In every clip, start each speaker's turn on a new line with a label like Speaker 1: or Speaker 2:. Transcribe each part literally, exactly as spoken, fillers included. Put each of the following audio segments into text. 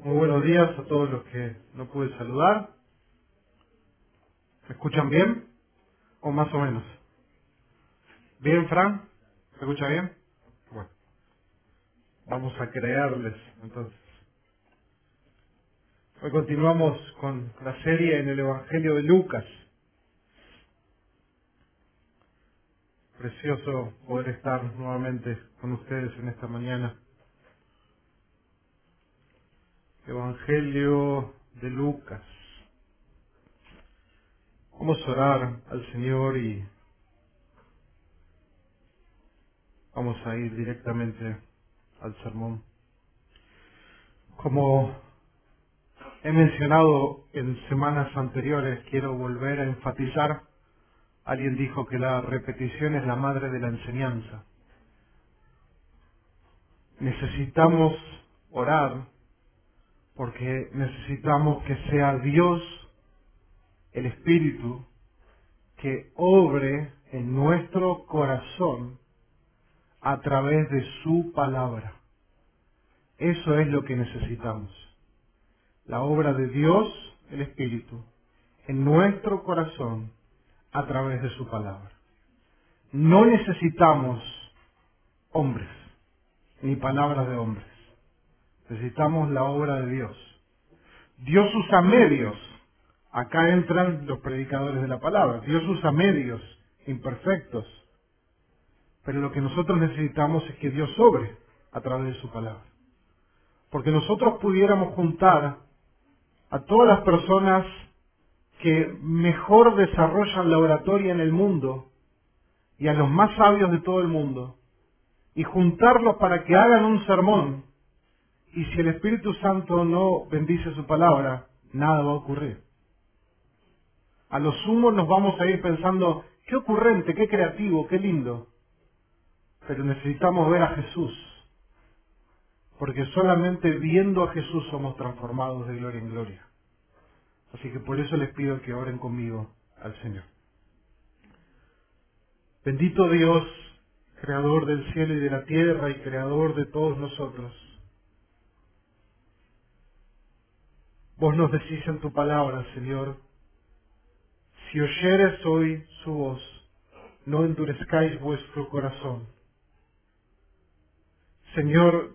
Speaker 1: Muy buenos días a todos los que no pude saludar. ¿Me escuchan bien? ¿O más o menos? ¿Bien, Fran? ¿Se escucha bien? Bueno, vamos a creerles, entonces. Hoy continuamos con la serie en el Evangelio de Lucas. Precioso poder estar nuevamente con ustedes en esta mañana. Evangelio de Lucas. Vamos a orar al Señor y vamos a ir directamente al sermón. Como he mencionado en semanas anteriores, quiero volver a enfatizar. Alguien dijo que la repetición es la madre de la enseñanza. Necesitamos orar porque necesitamos que sea Dios, el Espíritu, que obre en nuestro corazón a través de su palabra. Eso es lo que necesitamos. La obra de Dios, el Espíritu, en nuestro corazón a través de su palabra. No necesitamos hombres, ni palabras de hombres. Necesitamos la obra de Dios. Dios usa medios. Acá entran los predicadores de la palabra. Dios usa medios imperfectos. Pero lo que nosotros necesitamos es que Dios obre a través de su palabra. Porque nosotros pudiéramos juntar a todas las personas que mejor desarrollan la oratoria en el mundo y a los más sabios de todo el mundo y juntarlos para que hagan un sermón, y si el Espíritu Santo no bendice su palabra, nada va a ocurrir. A lo sumo nos vamos a ir pensando, qué ocurrente, qué creativo, qué lindo. Pero necesitamos ver a Jesús, porque solamente viendo a Jesús somos transformados de gloria en gloria. Así que por eso les pido que oren conmigo al Señor. Bendito Dios, Creador del cielo y de la tierra y Creador de todos nosotros. Vos nos decís en tu palabra, Señor, si oyeres hoy su voz, no endurezcáis vuestro corazón. Señor,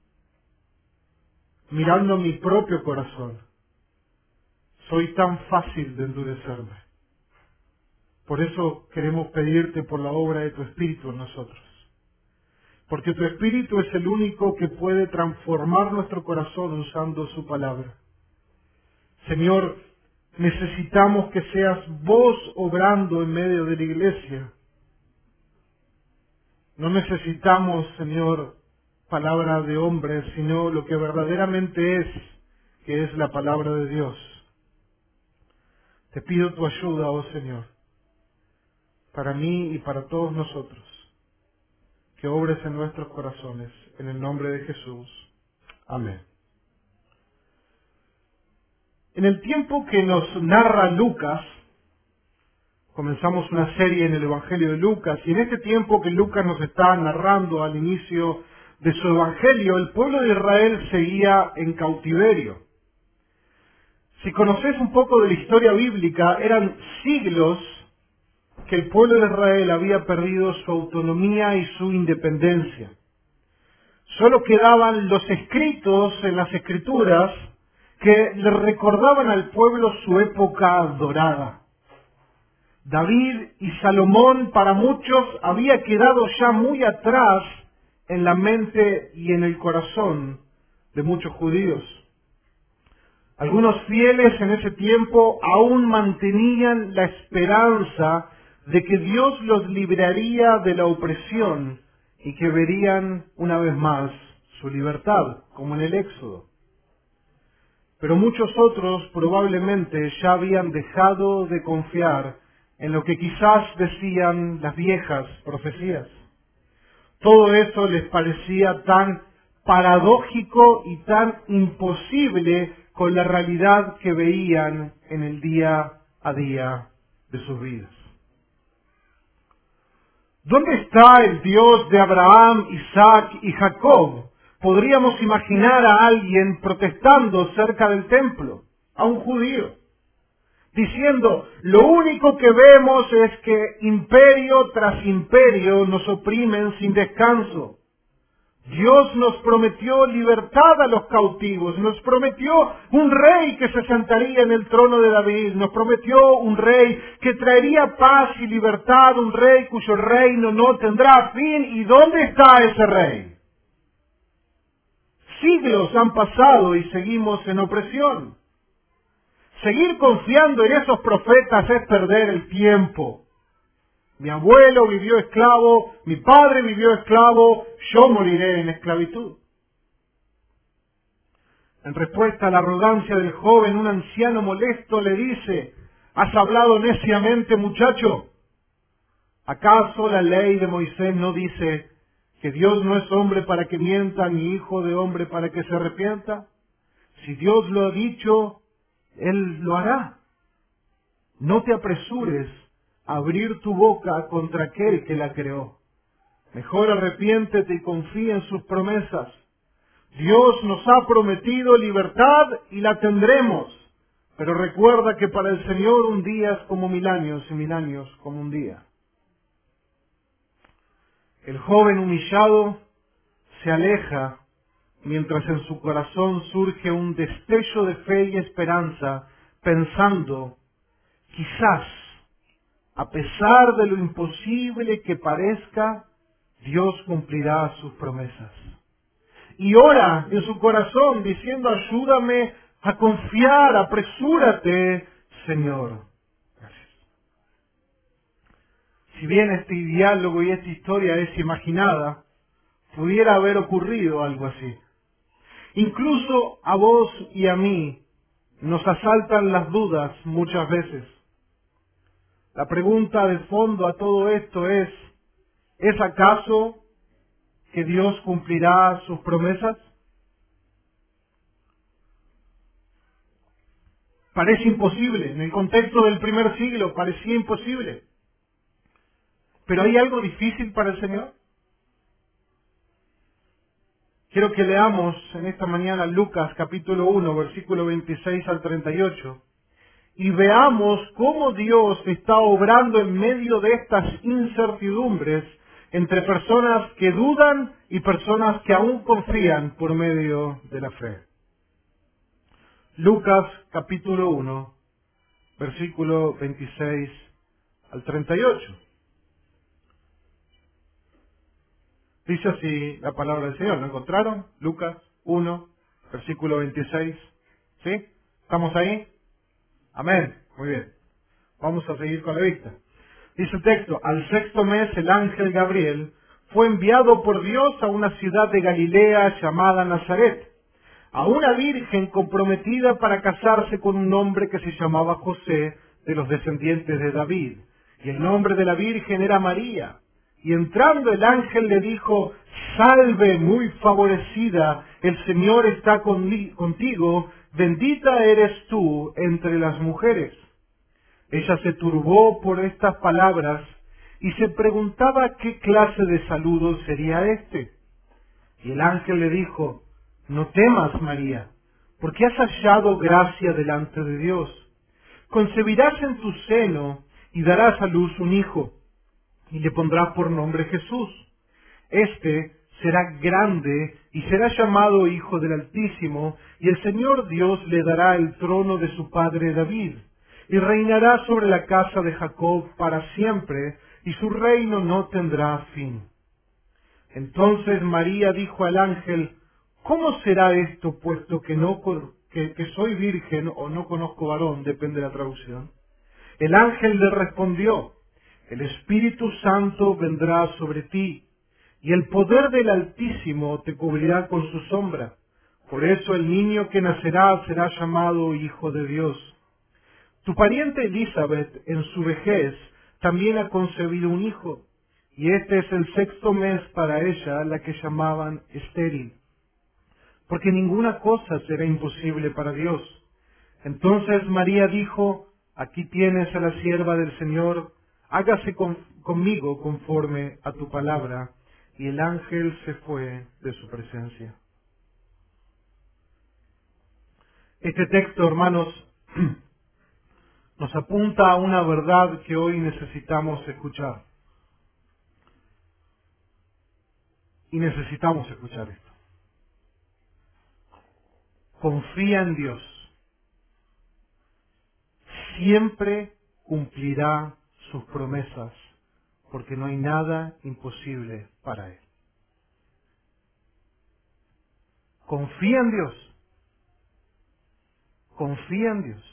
Speaker 1: mirando mi propio corazón, soy tan fácil de endurecerme. Por eso queremos pedirte por la obra de tu Espíritu en nosotros. Porque tu Espíritu es el único que puede transformar nuestro corazón usando su palabra. Señor, necesitamos que seas vos obrando en medio de la iglesia. No necesitamos, Señor, palabra de hombres, sino lo que verdaderamente es, que es la palabra de Dios. Te pido tu ayuda, oh Señor, para mí y para todos nosotros, que obres en nuestros corazones, en el nombre de Jesús. Amén. En el tiempo que nos narra Lucas, comenzamos una serie en el Evangelio de Lucas, y en este tiempo que Lucas nos está narrando al inicio de su Evangelio, el pueblo de Israel seguía en cautiverio. Si conoces un poco de la historia bíblica, eran siglos que el pueblo de Israel había perdido su autonomía y su independencia. Solo quedaban los escritos en las Escrituras que le recordaban al pueblo su época dorada. David y Salomón, para muchos, había quedado ya muy atrás en la mente y en el corazón de muchos judíos. Algunos fieles en ese tiempo aún mantenían la esperanza de que Dios los libraría de la opresión y que verían una vez más su libertad, como en el Éxodo. Pero muchos otros probablemente ya habían dejado de confiar en lo que quizás decían las viejas profecías. Todo eso les parecía tan paradójico y tan imposible con la realidad que veían en el día a día de sus vidas. ¿Dónde está el Dios de Abraham, Isaac y Jacob? Podríamos imaginar a alguien protestando cerca del templo, a un judío, diciendo, lo único que vemos es que imperio tras imperio nos oprimen sin descanso. Dios nos prometió libertad a los cautivos, nos prometió un rey que se sentaría en el trono de David, nos prometió un rey que traería paz y libertad, un rey cuyo reino no tendrá fin. ¿Y dónde está ese rey? Siglos han pasado y seguimos en opresión. Seguir confiando en esos profetas es perder el tiempo. Mi abuelo vivió esclavo, mi padre vivió esclavo, yo moriré en esclavitud. En respuesta a la arrogancia del joven, un anciano molesto le dice, ¿has hablado neciamente, muchacho? ¿Acaso la ley de Moisés no dice que Dios no es hombre para que mienta, ni hijo de hombre para que se arrepienta? Si Dios lo ha dicho, Él lo hará. No te apresures a abrir tu boca contra aquel que la creó. Mejor arrepiéntete y confía en sus promesas. Dios nos ha prometido libertad y la tendremos. Pero recuerda que para el Señor un día es como mil años y mil años como un día. El joven humillado se aleja mientras en su corazón surge un destello de fe y esperanza, pensando, quizás, a pesar de lo imposible que parezca, Dios cumplirá sus promesas. Y ora en su corazón diciendo, ayúdame a confiar, apresúrate, Señor. Gracias. Si bien este diálogo y esta historia es imaginada, pudiera haber ocurrido algo así. Incluso a vos y a mí nos asaltan las dudas muchas veces. La pregunta de fondo a todo esto es, ¿es acaso que Dios cumplirá sus promesas? Parece imposible, en el contexto del primer siglo parecía imposible. ¿Pero hay algo difícil para el Señor? Quiero que leamos en esta mañana Lucas capítulo uno, versículo veintiséis al treinta y ocho, y veamos cómo Dios está obrando en medio de estas incertidumbres entre personas que dudan y personas que aún confían por medio de la fe. Lucas capítulo uno, versículo veintiséis al treinta y ocho. Dice así la palabra del Señor. ¿Lo encontraron? Lucas uno, versículo veintiséis. ¿Sí? ¿Estamos ahí? Amén. Muy bien. Vamos a seguir con la vista. Dice el texto, al sexto mes el ángel Gabriel fue enviado por Dios a una ciudad de Galilea llamada Nazaret, a una virgen comprometida para casarse con un hombre que se llamaba José, de los descendientes de David. Y el nombre de la virgen era María. Y entrando el ángel le dijo, salve muy favorecida, el Señor está contigo, bendita eres tú entre las mujeres. Ella se turbó por estas palabras y se preguntaba qué clase de saludo sería este. Y el ángel le dijo, no temas, María, porque has hallado gracia delante de Dios. Concebirás en tu seno y darás a luz un hijo, y le pondrás por nombre Jesús. Este será grande y será llamado Hijo del Altísimo, y el Señor Dios le dará el trono de su padre David, y reinará sobre la casa de Jacob para siempre, y su reino no tendrá fin. Entonces María dijo al ángel, ¿cómo será esto, puesto que, no, que, que soy virgen o no conozco varón? Depende de la traducción. El ángel le respondió, el Espíritu Santo vendrá sobre ti, y el poder del Altísimo te cubrirá con su sombra. Por eso el niño que nacerá será llamado Hijo de Dios. Tu pariente Elizabeth, en su vejez, también ha concebido un hijo, y este es el sexto mes para ella, la que llamaban estéril, porque ninguna cosa será imposible para Dios. Entonces María dijo, aquí tienes a la sierva del Señor, hágase con, conmigo conforme a tu palabra. Y el ángel se fue de su presencia. Este texto, hermanos, nos apunta a una verdad que hoy necesitamos escuchar. Y necesitamos escuchar esto. Confía en Dios. Siempre cumplirá sus promesas, porque no hay nada imposible para Él. Confía en Dios. Confía en Dios.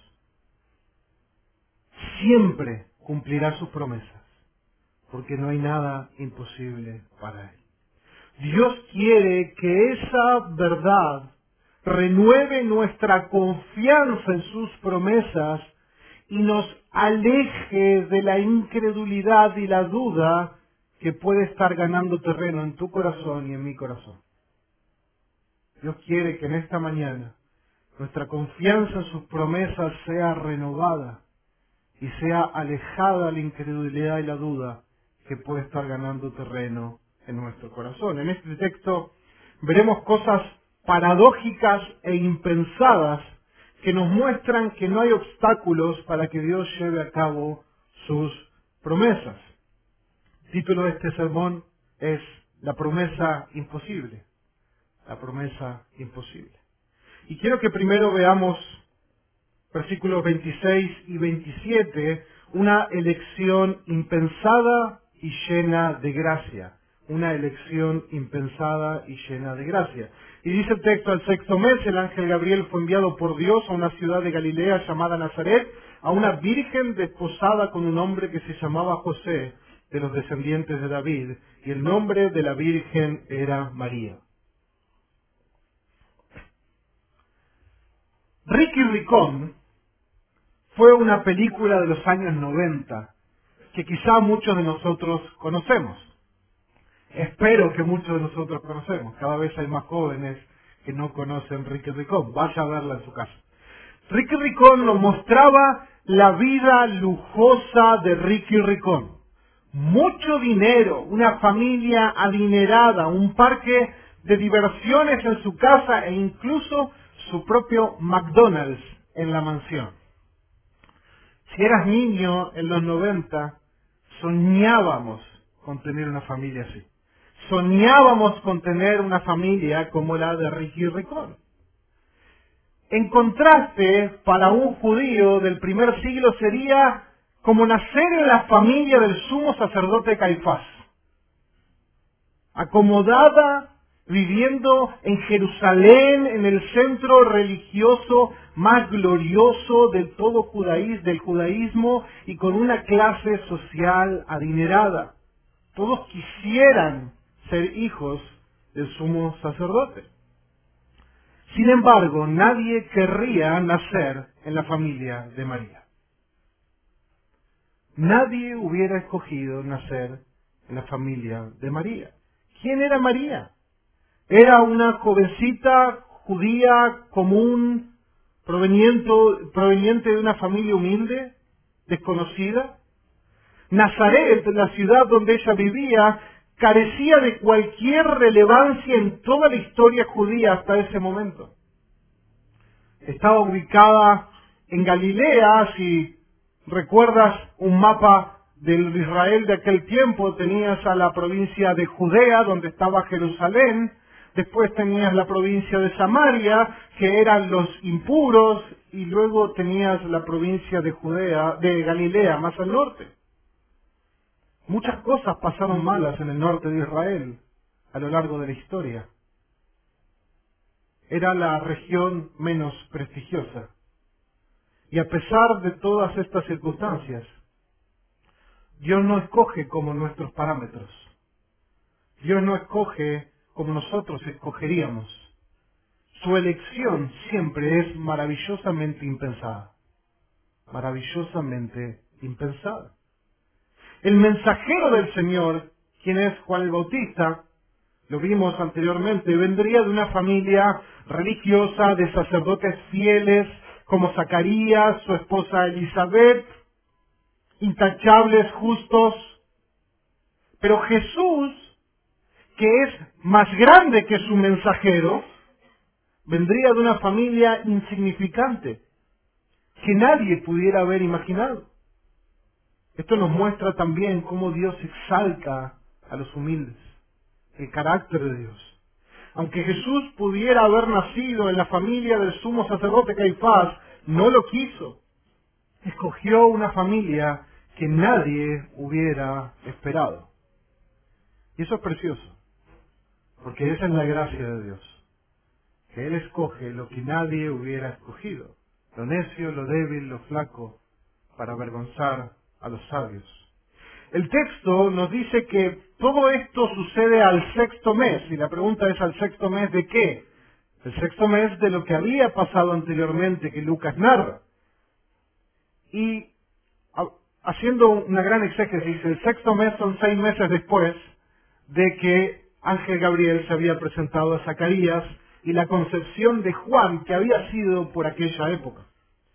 Speaker 1: Siempre cumplirá sus promesas, porque no hay nada imposible para Él. Dios quiere que esa verdad renueve nuestra confianza en sus promesas y nos aleje de la incredulidad y la duda que puede estar ganando terreno en tu corazón y en mi corazón. Dios quiere que en esta mañana nuestra confianza en sus promesas sea renovada y sea alejada la incredulidad y la duda que puede estar ganando terreno en nuestro corazón. En este texto veremos cosas paradójicas e impensadas que nos muestran que no hay obstáculos para que Dios lleve a cabo sus promesas. El título de este sermón es La promesa imposible. La promesa imposible. Y quiero que primero veamos versículos veintiséis y veintisiete, una elección impensada y llena de gracia. Una elección impensada y llena de gracia. Y dice el texto: al sexto mes el ángel Gabriel fue enviado por Dios a una ciudad de Galilea llamada Nazaret, a una virgen desposada con un hombre que se llamaba José, de los descendientes de David, y el nombre de la virgen era María. Ricky Ricón fue una película de los años noventa que quizá muchos de nosotros conocemos. Espero que muchos de nosotros conocemos. Cada vez hay más jóvenes que no conocen Ricky Ricón. Vaya a verla en su casa. Ricky Ricón nos mostraba la vida lujosa de Ricky Ricón. Mucho dinero, una familia adinerada, un parque de diversiones en su casa e incluso su propio McDonald's en la mansión. Si eras niño en los noventa, soñábamos con tener una familia así. Soñábamos con tener una familia como la de Ricky Ricón. En contraste, para un judío del primer siglo sería como nacer en la familia del sumo sacerdote Caifás, acomodada, viviendo en Jerusalén, en el centro religioso más glorioso del todo judaísmo, del judaísmo, y con una clase social adinerada. Todos quisieran ser hijos del sumo sacerdote. Sin embargo, nadie querría nacer en la familia de María. Nadie hubiera escogido nacer en la familia de María. ¿Quién era María? Era una jovencita judía común, proveniente, proveniente de una familia humilde, desconocida. Nazaret, la ciudad donde ella vivía, carecía de cualquier relevancia en toda la historia judía hasta ese momento. Estaba ubicada en Galilea. Si recuerdas un mapa del Israel de aquel tiempo, tenías a la provincia de Judea, donde estaba Jerusalén. Después tenías la provincia de Samaria, que eran los impuros, y luego tenías la provincia de Judea, de Galilea, más al norte. Muchas cosas pasaron malas en el norte de Israel a lo largo de la historia. Era la región menos prestigiosa. Y a pesar de todas estas circunstancias, Dios no escoge como nuestros parámetros. Dios no escoge como nosotros escogeríamos. Su elección siempre es maravillosamente impensada. Maravillosamente impensada. El mensajero del Señor, quien es Juan el Bautista, lo vimos anteriormente, vendría de una familia religiosa de sacerdotes fieles como Zacarías, su esposa Elizabeth, intachables, justos. Pero Jesús, que es más grande que su mensajero, vendría de una familia insignificante, que nadie pudiera haber imaginado. Esto nos muestra también cómo Dios exalta a los humildes, el carácter de Dios. Aunque Jesús pudiera haber nacido en la familia del sumo sacerdote Caifás, no lo quiso. Escogió una familia que nadie hubiera esperado. Y eso es precioso, porque esa es la gracia de Dios, que Él escoge lo que nadie hubiera escogido, lo necio, lo débil, lo flaco, para avergonzar a los sabios. El texto nos dice que todo esto sucede al sexto mes, y la pregunta es, ¿al sexto mes de qué? El sexto mes de lo que había pasado anteriormente, que Lucas narra. Y haciendo una gran exégesis, el sexto mes son seis meses después de que Ángel Gabriel se había presentado a Zacarías y la concepción de Juan, que había sido por aquella época.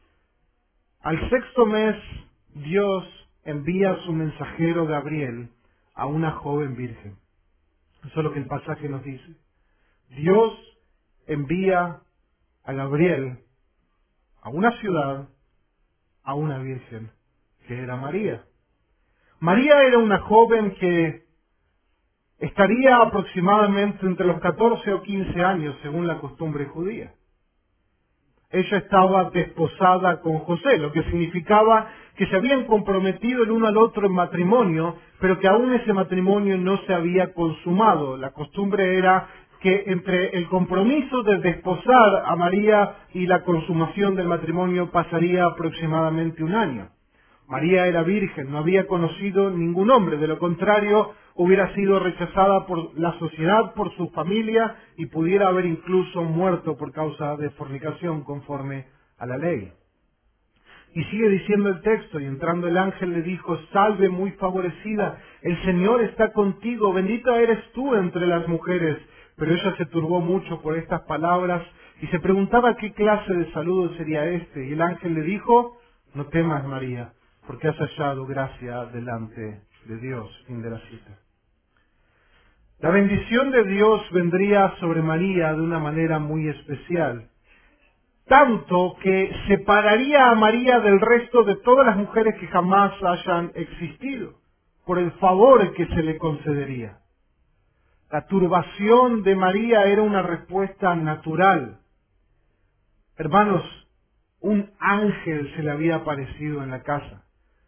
Speaker 1: Al sexto mes, Dios envía a su mensajero Gabriel a una joven virgen. Eso es lo que el pasaje nos dice. Dios envía a Gabriel a una ciudad, a una virgen, que era María. María era una joven que estaría aproximadamente entre los catorce o quince años, según la costumbre judía. Ella estaba desposada con José, lo que significaba que se habían comprometido el uno al otro en matrimonio, pero que aún ese matrimonio no se había consumado. La costumbre era que entre el compromiso de desposar a María y la consumación del matrimonio pasaría aproximadamente un año. María era virgen, no había conocido ningún hombre, de lo contrario hubiera sido rechazada por la sociedad, por su familia, y pudiera haber incluso muerto por causa de fornicación conforme a la ley. Y sigue diciendo el texto, y entrando el ángel le dijo: salve muy favorecida, el Señor está contigo, bendita eres tú entre las mujeres. Pero ella se turbó mucho por estas palabras y se preguntaba qué clase de saludo sería este. Y el ángel le dijo: no temas, María, porque has hallado gracia delante de Dios. Fin de la cita. La bendición de Dios vendría sobre María de una manera muy especial, tanto que separaría a María del resto de todas las mujeres que jamás hayan existido, por el favor que se le concedería. La turbación de María era una respuesta natural. Hermanos, un ángel se le había aparecido en la casa.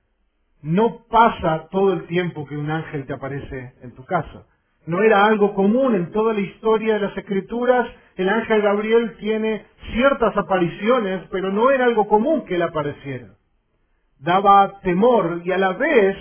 Speaker 1: No pasa todo el tiempo que un ángel te aparece en tu casa. No era algo común en toda la historia de las Escrituras. El ángel Gabriel tiene ciertas apariciones, pero no era algo común que él apareciera. Daba temor y a la vez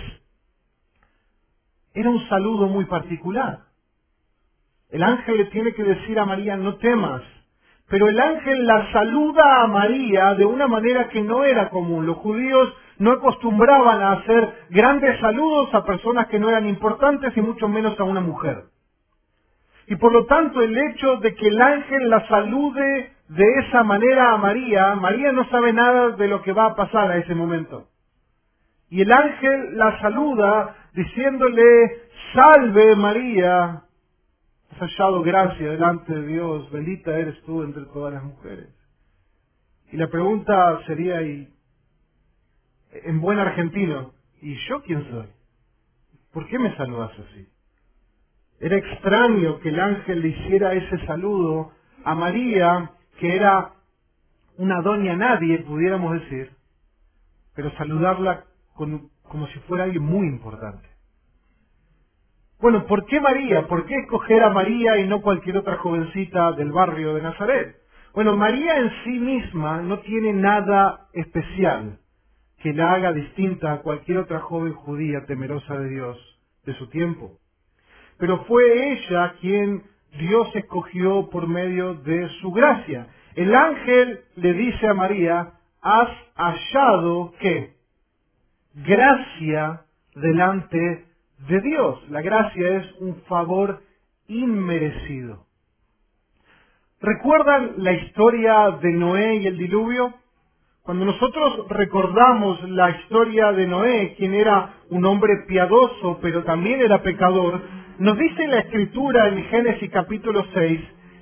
Speaker 1: era un saludo muy particular. El ángel le tiene que decir a María: no temas. Pero el ángel la saluda a María de una manera que no era común. Los judíos no acostumbraban a hacer grandes saludos a personas que no eran importantes y mucho menos a una mujer. Y por lo tanto el hecho de que el ángel la salude de esa manera a María, María no sabe nada de lo que va a pasar a ese momento. Y el ángel la saluda diciéndole: salve María, has hallado gracia delante de Dios, bendita eres tú entre todas las mujeres. Y la pregunta sería, y en buen argentino: ¿y yo quién soy? ¿Por qué me saludas así? Era extraño que el ángel le hiciera ese saludo a María, que era una doña nadie, pudiéramos decir, pero saludarla con, como si fuera alguien muy importante. Bueno, ¿por qué María? ¿Por qué escoger a María y no cualquier otra jovencita del barrio de Nazaret? Bueno, María en sí misma no tiene nada especial que la haga distinta a cualquier otra joven judía temerosa de Dios de su tiempo. Pero fue ella quien Dios escogió por medio de su gracia. El ángel le dice a María: has hallado, ¿qué? Gracia delante de Dios. La gracia es un favor inmerecido. ¿Recuerdan la historia de Noé y el diluvio? Cuando nosotros recordamos la historia de Noé, quien era un hombre piadoso, pero también era pecador, nos dice la Escritura en Génesis capítulo seis,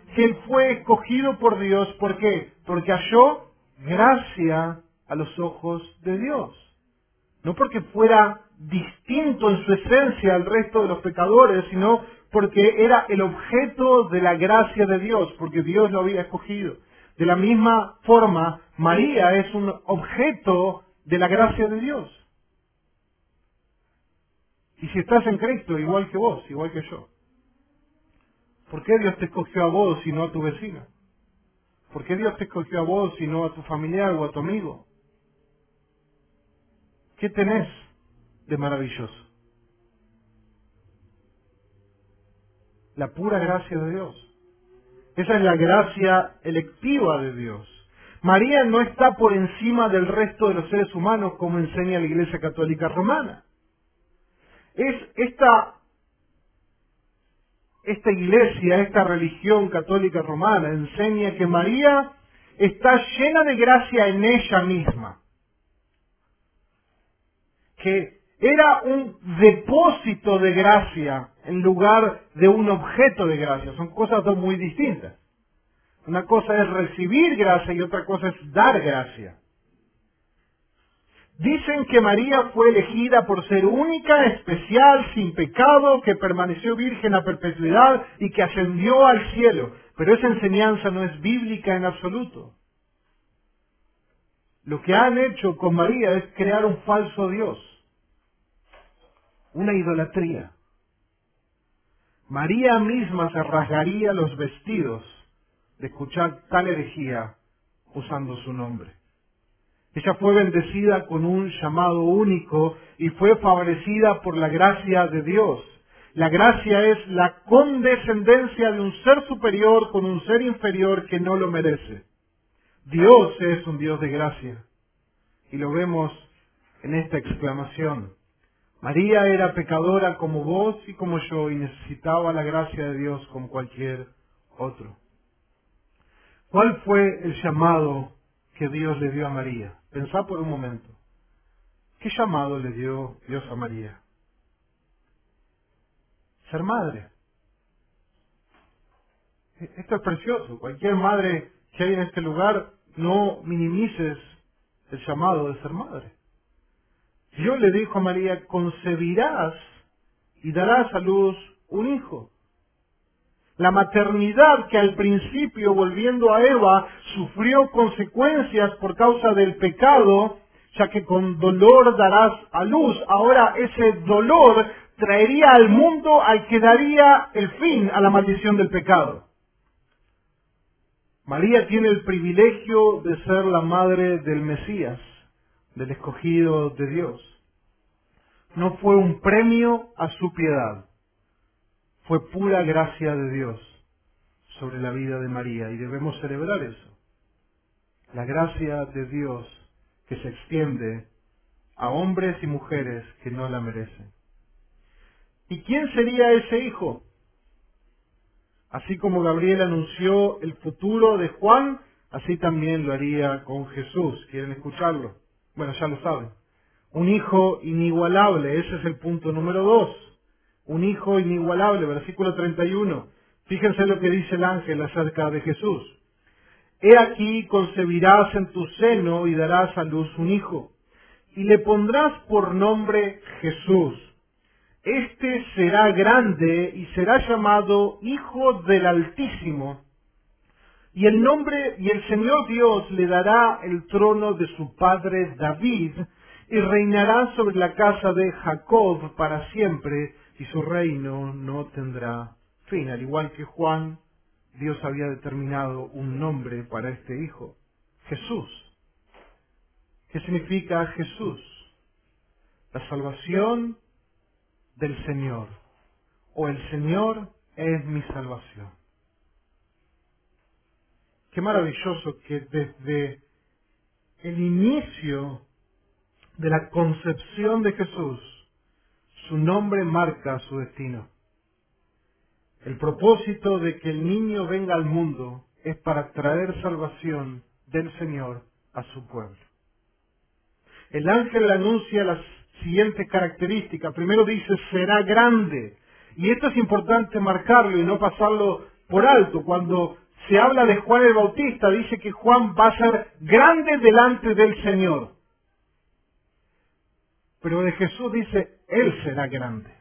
Speaker 1: que él fue escogido por Dios. ¿Por qué? Porque halló gracia a los ojos de Dios. No porque fuera distinto en su esencia al resto de los pecadores, sino porque era el objeto de la gracia de Dios, porque Dios lo había escogido. De la misma forma, María es un objeto de la gracia de Dios. Y si estás en Cristo, igual que vos, igual que yo, ¿por qué Dios te escogió a vos y no a tu vecino? ¿Por qué Dios te escogió a vos y no a tu familiar o a tu amigo? ¿Qué tenés de maravilloso? La pura gracia de Dios. Esa es la gracia electiva de Dios. María no está por encima del resto de los seres humanos como enseña la Iglesia Católica Romana. Es esta, esta iglesia, esta religión católica romana enseña que María está llena de gracia en ella misma. Que era un depósito de gracia en lugar de un objeto de gracia. Son cosas dos muy distintas. Una cosa es recibir gracia y otra cosa es dar gracia. Dicen que María fue elegida por ser única, especial, sin pecado, que permaneció virgen a perpetuidad y que ascendió al cielo. Pero esa enseñanza no es bíblica en absoluto. Lo que han hecho con María es crear un falso Dios, una idolatría. María misma se rasgaría los vestidos de escuchar tal herejía usando su nombre. Ella fue bendecida con un llamado único y fue favorecida por la gracia de Dios. La gracia es la condescendencia de un ser superior con un ser inferior que no lo merece. Dios es un Dios de gracia. Y lo vemos en esta exclamación. María era pecadora como vos y como yo y necesitaba la gracia de Dios como cualquier otro. ¿Cuál fue el llamado que Dios le dio a María? Pensá por un momento. ¿Qué llamado le dio Dios a María? Ser madre. Esto es precioso. Cualquier madre que hay en este lugar, no minimices el llamado de ser madre. Dios le dijo a María, concebirás y darás a luz un hijo. La maternidad que al principio, volviendo a Eva, sufrió consecuencias por causa del pecado, ya que con dolor darás a luz. Ahora ese dolor traería al mundo al que daría el fin a la maldición del pecado. María tiene el privilegio de ser la madre del Mesías, del escogido de Dios. No fue un premio a su piedad, fue pura gracia de Dios sobre la vida de María y debemos celebrar eso. La gracia de Dios que se extiende a hombres y mujeres que no la merecen. ¿Y quién sería ese hijo? Así como Gabriel anunció el futuro de Juan, así también lo haría con Jesús. ¿Quieren escucharlo? Bueno, ya lo saben. Un hijo inigualable, ese es el punto número dos. Un hijo inigualable, versículo treinta y uno. Fíjense lo que dice el ángel acerca de Jesús. He aquí concebirás en tu seno y darás a luz un hijo, y le pondrás por nombre Jesús. Este será grande y será llamado Hijo del Altísimo, y el nombre y el Señor Dios le dará el trono de su padre David, y reinará sobre la casa de Jacob para siempre, y su reino no tendrá fin. Al igual que Juan, Dios había determinado un nombre para este hijo, Jesús. ¿Qué significa Jesús? La salvación del Señor, o el Señor es mi salvación. Qué maravilloso que desde el inicio de la concepción de Jesús, su nombre marca su destino. El propósito de que el niño venga al mundo es para traer salvación del Señor a su pueblo. El ángel le anuncia las siguientes características. Primero dice, será grande. Y esto es importante marcarlo y no pasarlo por alto. Cuando se habla de Juan el Bautista, dice que Juan va a ser grande delante del Señor. Pero de Jesús dice, Él será grande.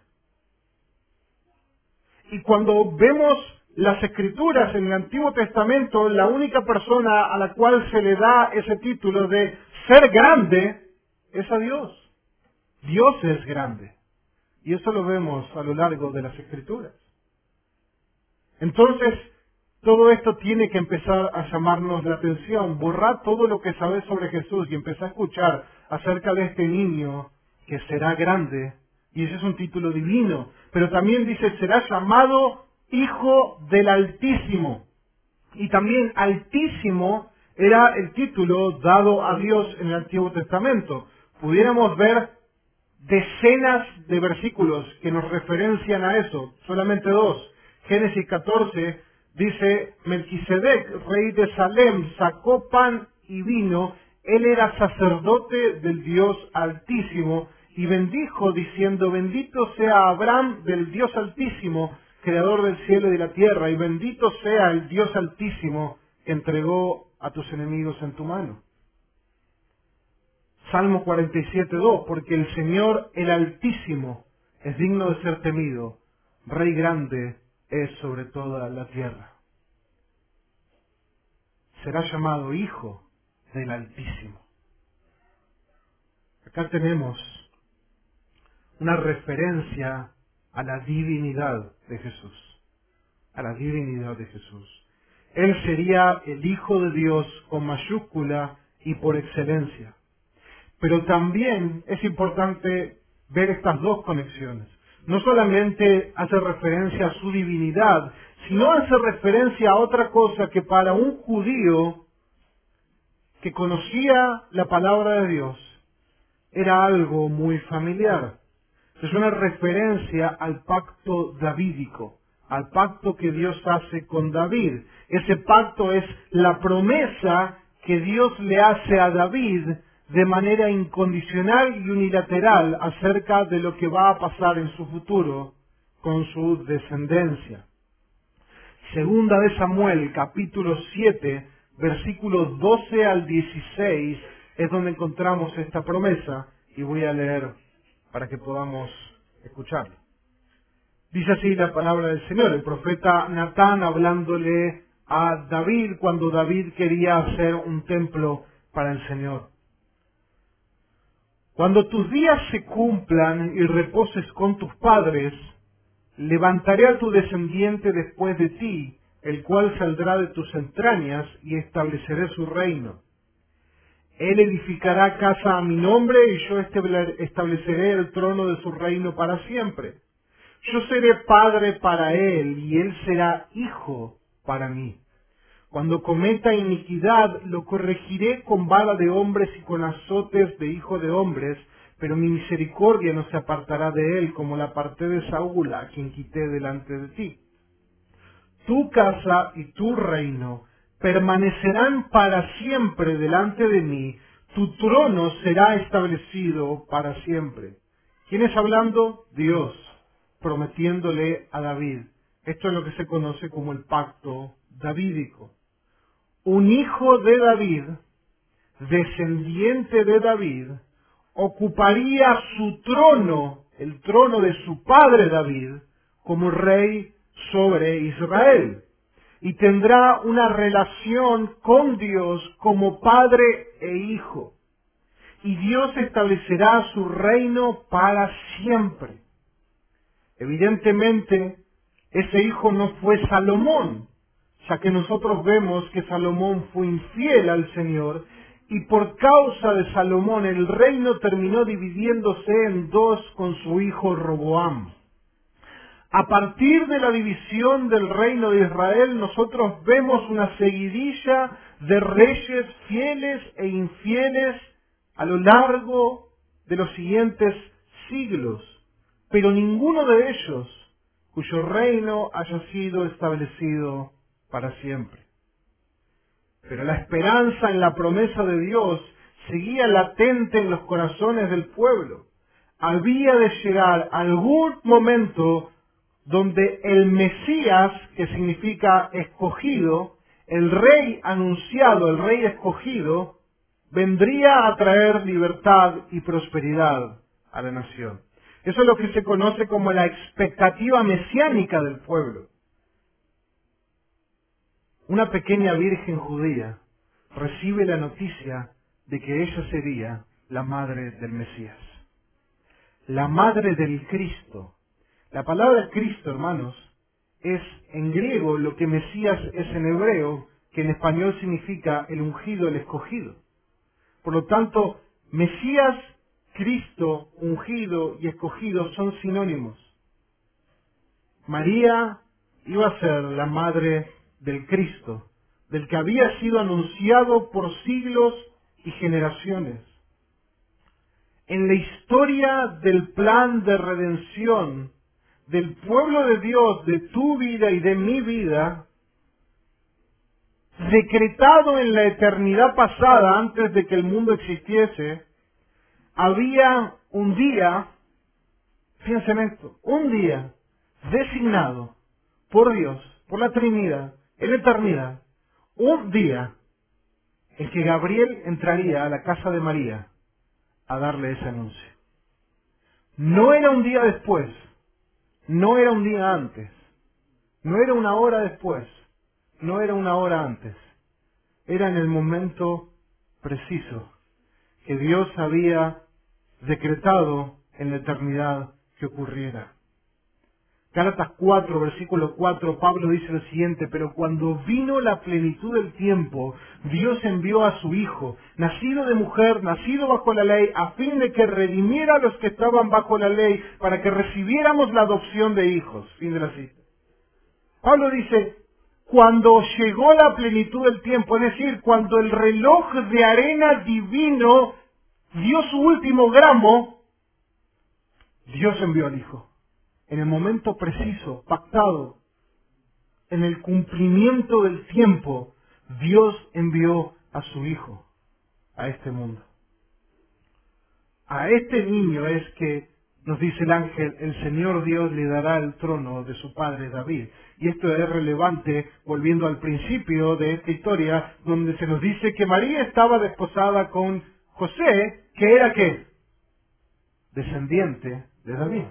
Speaker 1: Y cuando vemos las Escrituras en el Antiguo Testamento, la única persona a la cual se le da ese título de ser grande es a Dios. Dios es grande. Y eso lo vemos a lo largo de las Escrituras. Entonces, todo esto tiene que empezar a llamarnos la atención. Borrar todo lo que sabes sobre Jesús y empezar a escuchar acerca de este niño que será grande. Y ese es un título divino. Pero también dice, será llamado Hijo del Altísimo. Y también Altísimo era el título dado a Dios en el Antiguo Testamento. Pudiéramos ver decenas de versículos que nos referencian a eso, solamente dos. Génesis catorce dice, Melquisedec, rey de Salem, sacó pan y vino, él era sacerdote del Dios Altísimo, y bendijo diciendo, bendito sea Abraham del Dios Altísimo, creador del cielo y de la tierra, y bendito sea el Dios Altísimo que entregó a tus enemigos en tu mano. Salmo cuarenta y siete, dos, porque el Señor, el Altísimo, es digno de ser temido, Rey grande es sobre toda la tierra. Será llamado Hijo del Altísimo. Acá tenemos una referencia a la divinidad de Jesús, a la divinidad de Jesús. Él sería el Hijo de Dios con mayúscula y por excelencia. Pero también es importante ver estas dos conexiones. No solamente hace referencia a su divinidad, sino hace referencia a otra cosa que para un judío que conocía la palabra de Dios era algo muy familiar. Es una referencia al pacto davídico, al pacto que Dios hace con David. Ese pacto es la promesa que Dios le hace a David de manera incondicional y unilateral acerca de lo que va a pasar en su futuro con su descendencia. Segunda de Samuel, capítulo siete, versículos doce al dieciséis, es donde encontramos esta promesa, y voy a leer para que podamos escucharlo. Dice así la palabra del Señor, el profeta Natán hablándole a David cuando David quería hacer un templo para el Señor. Cuando tus días se cumplan y reposes con tus padres, levantaré a tu descendiente después de ti, el cual saldrá de tus entrañas, y estableceré su reino. Él edificará casa a mi nombre, y yo estableceré el trono de su reino para siempre. Yo seré padre para él, y él será hijo para mí. Cuando cometa iniquidad, lo corregiré con vara de hombres y con azotes de hijo de hombres, pero mi misericordia no se apartará de él, como la aparté de Saúl, a quien quité delante de ti. Tu casa y tu reino permanecerán para siempre delante de mí, tu trono será establecido para siempre. ¿Quién es hablando? Dios, prometiéndole a David. Esto es lo que se conoce como el pacto davídico. Un hijo de David, descendiente de David, ocuparía su trono, el trono de su padre David, como rey sobre Israel, y tendrá una relación con Dios como padre e hijo, y Dios establecerá su reino para siempre. Evidentemente, ese hijo no fue Salomón, ya que nosotros vemos que Salomón fue infiel al Señor, y por causa de Salomón el reino terminó dividiéndose en dos con su hijo Roboam. A partir de la división del reino de Israel, nosotros vemos una seguidilla de reyes fieles e infieles a lo largo de los siguientes siglos, pero ninguno de ellos cuyo reino haya sido establecido para siempre. Pero la esperanza en la promesa de Dios seguía latente en los corazones del pueblo. Había de llegar algún momento donde el Mesías, que significa escogido, el rey anunciado, el rey escogido, vendría a traer libertad y prosperidad a la nación. Eso es lo que se conoce como la expectativa mesiánica del pueblo. Una pequeña virgen judía recibe la noticia de que ella sería la madre del Mesías, la madre del Cristo. La palabra Cristo, hermanos, es en griego lo que Mesías es en hebreo, que en español significa el ungido, el escogido. Por lo tanto, Mesías, Cristo, ungido y escogido son sinónimos. María iba a ser la madre del Cristo, del que había sido anunciado por siglos y generaciones. En la historia del plan de redención del pueblo de Dios, de tu vida y de mi vida, decretado en la eternidad pasada, antes de que el mundo existiese, había un día, fíjense en esto, un día designado por Dios, por la Trinidad, en la eternidad, un día en que Gabriel entraría a la casa de María a darle ese anuncio. No era un día después, no era un día antes, no era una hora después, no era una hora antes, era en el momento preciso que Dios había decretado en la eternidad que ocurriera. Gálatas cuatro, versículo cuatro, Pablo dice lo siguiente: pero cuando vino la plenitud del tiempo, Dios envió a su Hijo, nacido de mujer, nacido bajo la ley, a fin de que redimiera a los que estaban bajo la ley, para que recibiéramos la adopción de hijos. Fin de la cita. Pablo dice, cuando llegó la plenitud del tiempo, es decir, cuando el reloj de arena divino dio su último gramo, Dios envió al Hijo. En el momento preciso, pactado, en el cumplimiento del tiempo, Dios envió a su Hijo a este mundo. A este niño es que, nos dice el ángel, el Señor Dios le dará el trono de su padre David. Y esto es relevante, volviendo al principio de esta historia, donde se nos dice que María estaba desposada con José, que era ¿qué? Descendiente de David.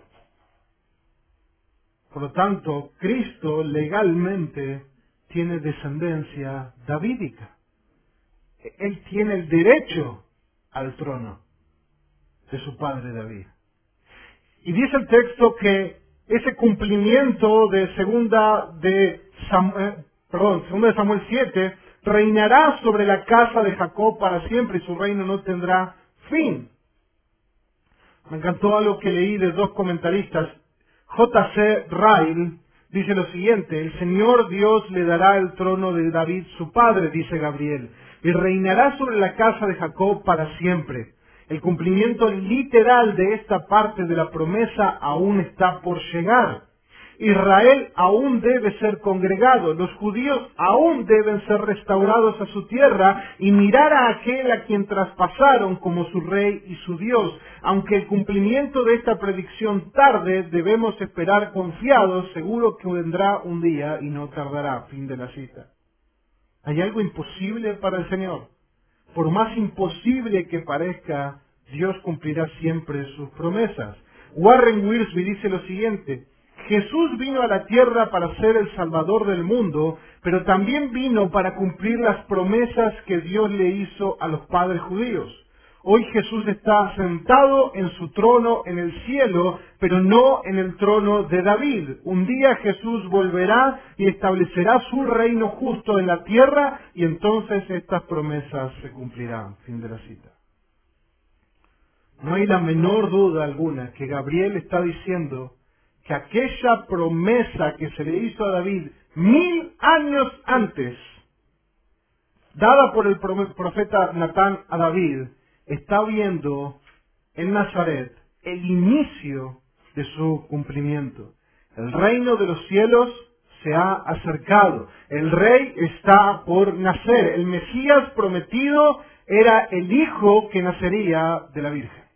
Speaker 1: Por lo tanto, Cristo legalmente tiene descendencia davídica. Él tiene el derecho al trono de su padre David. Y dice el texto que ese cumplimiento de segunda de Samuel, perdón, segunda de Samuel siete, reinará sobre la casa de Jacob para siempre y su reino no tendrá fin. Me encantó algo que leí de dos comentaristas. J C Ryle dice lo siguiente: el Señor Dios le dará el trono de David su padre, dice Gabriel, y reinará sobre la casa de Jacob para siempre. El cumplimiento literal de esta parte de la promesa aún está por llegar. Israel aún debe ser congregado, los judíos aún deben ser restaurados a su tierra y mirar a aquel a quien traspasaron como su rey y su Dios. Aunque el cumplimiento de esta predicción tarde, debemos esperar confiados, seguro que vendrá un día y no tardará. Fin de la cita. ¿Hay algo imposible para el Señor? Por más imposible que parezca, Dios cumplirá siempre sus promesas. Warren Wiersbe dice lo siguiente: Jesús vino a la tierra para ser el Salvador del mundo, pero también vino para cumplir las promesas que Dios le hizo a los padres judíos. Hoy Jesús está sentado en su trono en el cielo, pero no en el trono de David. Un día Jesús volverá y establecerá su reino justo en la tierra, y entonces estas promesas se cumplirán. Fin de la cita. No hay la menor duda alguna que Gabriel está diciendo que aquella promesa que se le hizo a David mil años antes, dada por el profeta Natán a David, está viendo en Nazaret el inicio de su cumplimiento. El reino de los cielos se ha acercado. El rey está por nacer. El Mesías prometido era el hijo que nacería de la Virgen.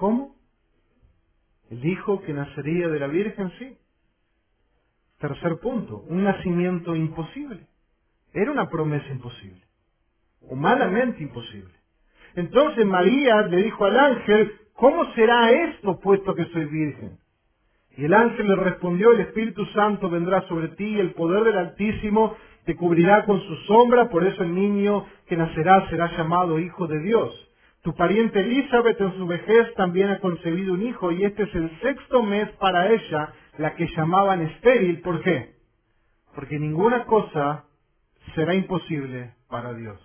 Speaker 1: ¿Cómo? El hijo que nacería de la Virgen, sí. Tercer punto, un nacimiento imposible. Era una promesa imposible, humanamente imposible. Entonces María le dijo al ángel, ¿cómo será esto puesto que soy virgen? Y el ángel le respondió, el Espíritu Santo vendrá sobre ti y el poder del Altísimo te cubrirá con su sombra, por eso el niño que nacerá será llamado Hijo de Dios. Tu pariente Elizabeth en su vejez también ha concebido un hijo y este es el sexto mes para ella, la que llamaban estéril. ¿Por qué? Porque ninguna cosa será imposible para Dios.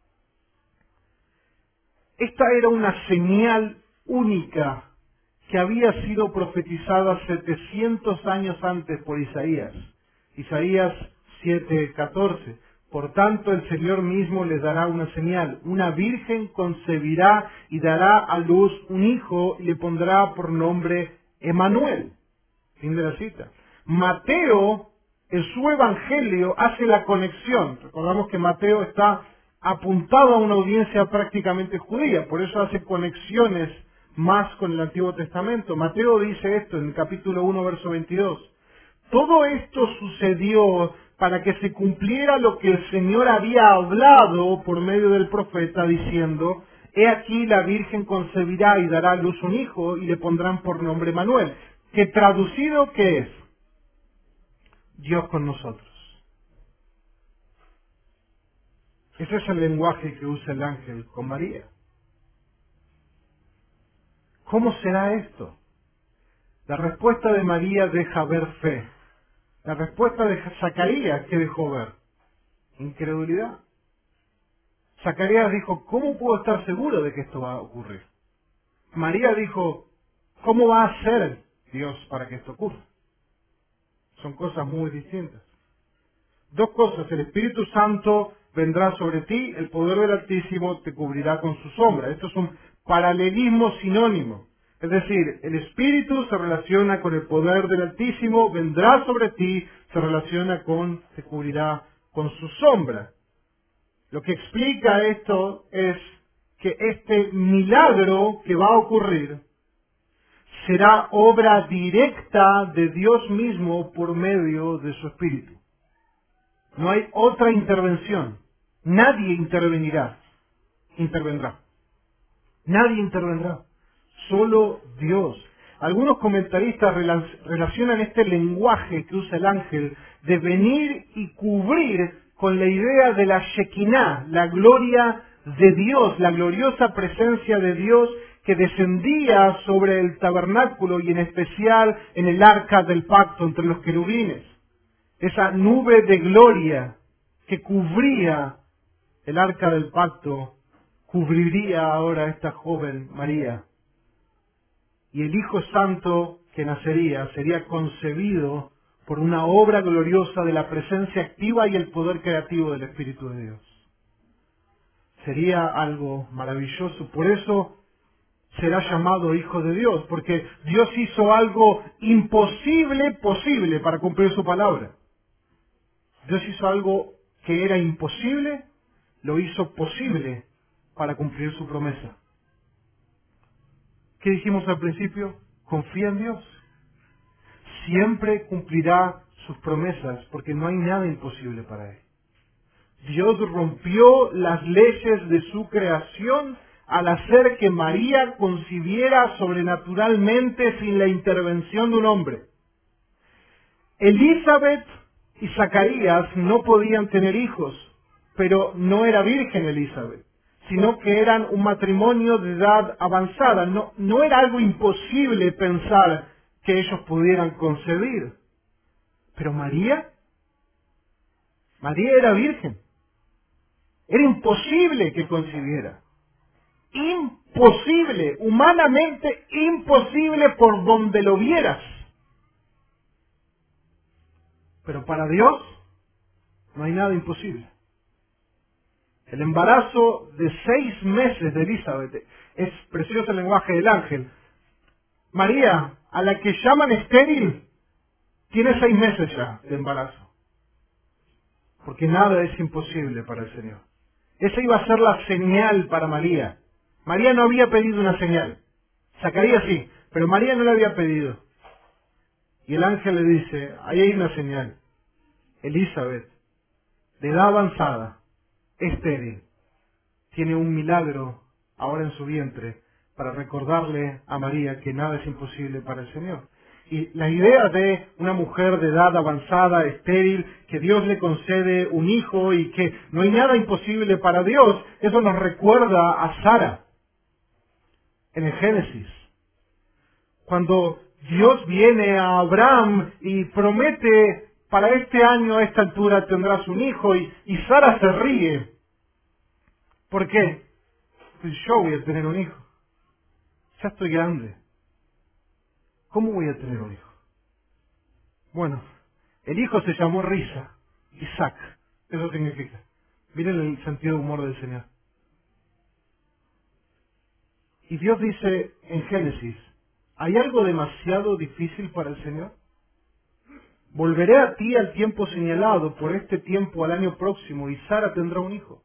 Speaker 1: Esta era una señal única que había sido profetizada setecientos años antes por Isaías. Isaías siete catorce. Por tanto, el Señor mismo les dará una señal. Una virgen concebirá y dará a luz un hijo y le pondrá por nombre Emmanuel. Fin de la cita. Mateo, en su evangelio, hace la conexión. Recordamos que Mateo está apuntado a una audiencia prácticamente judía, por eso hace conexiones más con el Antiguo Testamento. Mateo dice esto en el capítulo uno, verso veintidós. Todo esto sucedió para que se cumpliera lo que el Señor había hablado por medio del profeta, diciendo, he aquí la Virgen concebirá y dará a luz un hijo y le pondrán por nombre Manuel. Que traducido, ¿qué es? Dios con nosotros. Ese es el lenguaje que usa el ángel con María. ¿Cómo será esto? La respuesta de María deja ver fe. La respuesta de Zacarías, ¿qué dejó ver? Incredulidad. Zacarías dijo, ¿cómo puedo estar seguro de que esto va a ocurrir? María dijo, ¿cómo va a ser Dios para que esto ocurra? Son cosas muy distintas. Dos cosas, el Espíritu Santo vendrá sobre ti, el poder del Altísimo te cubrirá con su sombra. Esto es un paralelismo sinónimo. Es decir, el Espíritu se relaciona con el poder del Altísimo, vendrá sobre ti, se relaciona con, te cubrirá con su sombra. Lo que explica esto es que este milagro que va a ocurrir será obra directa de Dios mismo por medio de su Espíritu. No hay otra intervención. Nadie intervenirá. Intervendrá. Nadie intervendrá. Solo Dios. Algunos comentaristas relacionan este lenguaje que usa el ángel de venir y cubrir con la idea de la Shekinah, la gloria de Dios, la gloriosa presencia de Dios que descendía sobre el tabernáculo y en especial en el arca del pacto entre los querubines. Esa nube de gloria que cubría el arca del pacto, cubriría ahora a esta joven María. Y el Hijo Santo que nacería sería concebido por una obra gloriosa de la presencia activa y el poder creativo del Espíritu de Dios. Sería algo maravilloso. Por eso será llamado Hijo de Dios, porque Dios hizo algo imposible posible para cumplir su palabra. Dios hizo algo que era imposible, lo hizo posible para cumplir su promesa. ¿Qué dijimos al principio? Confía en Dios. Siempre cumplirá sus promesas porque no hay nada imposible para Él. Dios rompió las leyes de su creación al hacer que María concibiera sobrenaturalmente sin la intervención de un hombre. Elizabeth y Zacarías no podían tener hijos, pero no era virgen Elizabeth, sino que eran un matrimonio de edad avanzada. No, no era algo imposible pensar que ellos pudieran concebir. Pero María, María era virgen. Era imposible que concibiera. Imposible, humanamente imposible por donde lo vieras. Pero para Dios no hay nada imposible. El embarazo de seis meses de Elizabeth es precioso el lenguaje del ángel. María, a la que llaman estéril, tiene seis meses ya de embarazo. Porque nada es imposible para el Señor. Esa iba a ser la señal para María. María no había pedido una señal. Zacarías sí, pero María no le había pedido. Y el ángel le dice, ahí hay una señal. Elizabeth, de edad avanzada, estéril, tiene un milagro ahora en su vientre para recordarle a María que nada es imposible para el Señor. Y la idea de una mujer de edad avanzada, estéril, que Dios le concede un hijo y que no hay nada imposible para Dios, eso nos recuerda a Sara en el Génesis. Cuando Dios viene a Abraham y promete, para este año a esta altura tendrás un hijo, y, y Sara se ríe. ¿Por qué? Pues yo voy a tener un hijo. Ya estoy grande. ¿Cómo voy a tener un hijo? Bueno, el hijo se llamó Risa, Isaac. Eso significa. Miren el sentido de humor del Señor. Y Dios dice en Génesis, ¿hay algo demasiado difícil para el Señor? Volveré a ti al tiempo señalado, por este tiempo al año próximo, y Sara tendrá un hijo.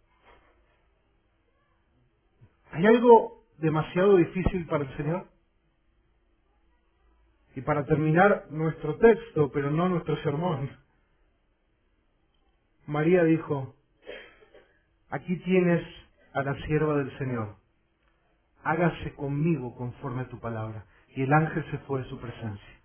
Speaker 1: ¿Hay algo demasiado difícil para el Señor? Y para terminar nuestro texto, pero no nuestro sermón, María dijo, aquí tienes a la sierva del Señor, hágase conmigo conforme a tu palabra. Y el ángel se fue de su presencia.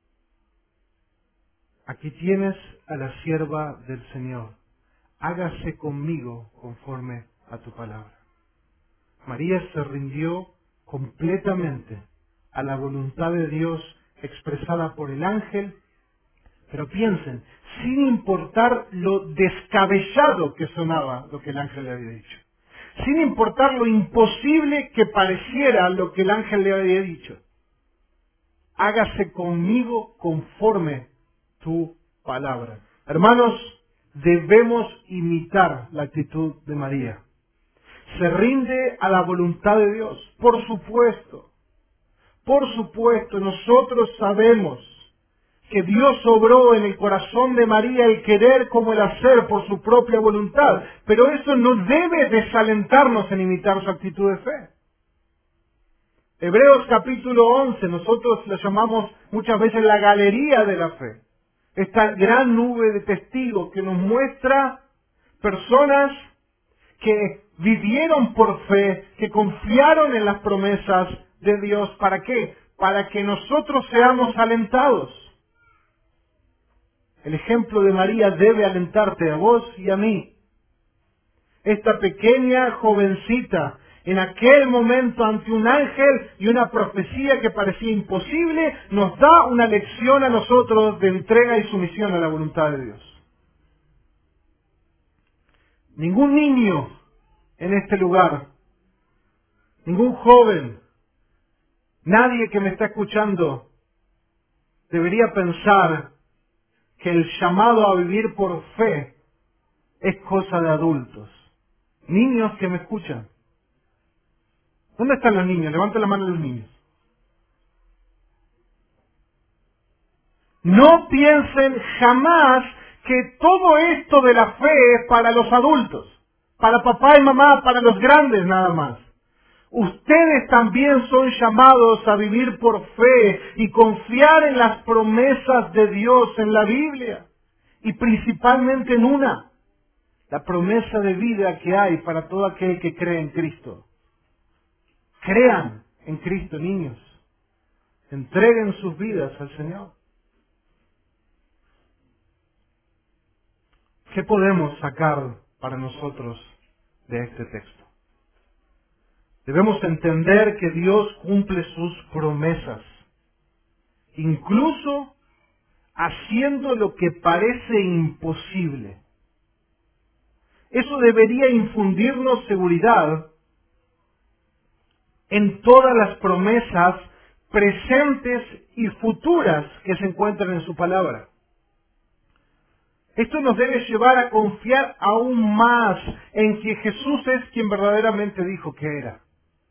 Speaker 1: Aquí tienes a la sierva del Señor, hágase conmigo conforme a tu palabra. María se rindió completamente a la voluntad de Dios expresada por el ángel, pero piensen, sin importar lo descabellado que sonaba lo que el ángel le había dicho, sin importar lo imposible que pareciera lo que el ángel le había dicho, hágase conmigo conforme tu palabra. Hermanos, debemos imitar la actitud de María. Se rinde a la voluntad de Dios, por supuesto. Por supuesto, nosotros sabemos que Dios obró en el corazón de María el querer como el hacer por su propia voluntad, pero eso no debe desalentarnos en imitar su actitud de fe. Hebreos capítulo once, nosotros la llamamos muchas veces la galería de la fe. Esta gran nube de testigos que nos muestra personas que vivieron por fe, que confiaron en las promesas de Dios. ¿Para qué? Para que nosotros seamos alentados. El ejemplo de María debe alentarte a vos y a mí. Esta pequeña jovencita, en aquel momento ante un ángel y una profecía que parecía imposible, nos da una lección a nosotros de entrega y sumisión a la voluntad de Dios. Ningún niño en este lugar, ningún joven, nadie que me está escuchando debería pensar que el llamado a vivir por fe es cosa de adultos. Niños que me escuchan. ¿Dónde están los niños? Levanten la mano los niños. No piensen jamás que todo esto de la fe es para los adultos, para papá y mamá, para los grandes nada más. Ustedes también son llamados a vivir por fe y confiar en las promesas de Dios en la Biblia, y principalmente en una, la promesa de vida que hay para todo aquel que cree en Cristo. Crean en Cristo, niños. Entreguen sus vidas al Señor. ¿Qué podemos sacar para nosotros de este texto? Debemos entender que Dios cumple sus promesas, incluso haciendo lo que parece imposible. Eso debería infundirnos seguridad en todas las promesas presentes y futuras que se encuentran en su palabra. Esto nos debe llevar a confiar aún más en que Jesús es quien verdaderamente dijo que era.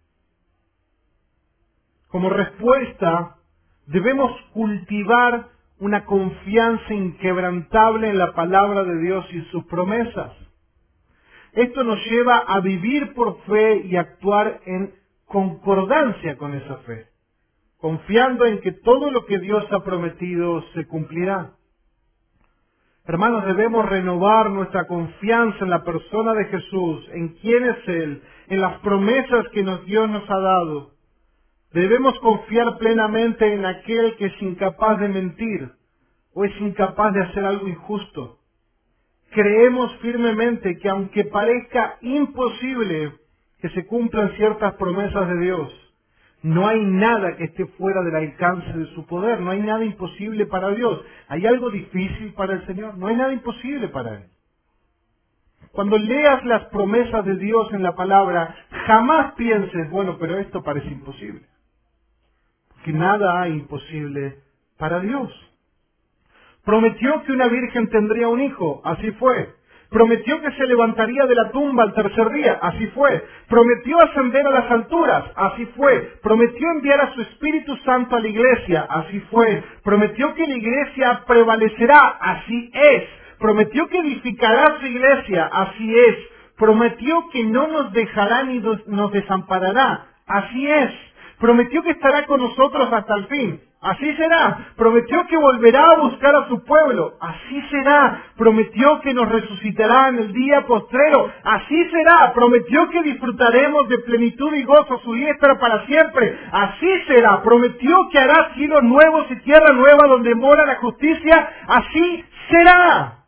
Speaker 1: Como respuesta, debemos cultivar una confianza inquebrantable en la palabra de Dios y sus promesas. Esto nos lleva a vivir por fe y actuar en concordancia con esa fe. confiando en que todo lo que Dios ha prometido se cumplirá. Hermanos, debemos renovar nuestra confianza en la persona de Jesús, en quién es Él, en las promesas que nos, Dios nos ha dado. Debemos confiar plenamente en aquel que es incapaz de mentir o es incapaz de hacer algo injusto. Creemos firmemente que aunque parezca imposible que se cumplan ciertas promesas de Dios, no hay nada que esté fuera del alcance de su poder, no hay nada imposible para Dios. ¿Hay algo difícil para el Señor? No hay nada imposible para Él. Cuando leas las promesas de Dios en la palabra, jamás pienses, bueno, pero esto parece imposible. Porque nada hay imposible para Dios. Prometió que una virgen tendría un hijo, así fue. Prometió que se levantaría de la tumba al tercer día, así fue. Prometió ascender a las alturas, así fue. Prometió enviar a su Espíritu Santo a la iglesia, así fue. Prometió que la iglesia prevalecerá, así es. Prometió que edificará su iglesia, así es. Prometió que no nos dejará ni nos desamparará, así es. Prometió que estará con nosotros hasta el fin. Así será. Prometió que volverá a buscar a su pueblo. Así será. Prometió que nos resucitará en el día postrero. Así será. Prometió que disfrutaremos de plenitud y gozo a su diestra para siempre. Así será. Prometió que hará cielos nuevos y tierra nueva donde mora la justicia. Así será.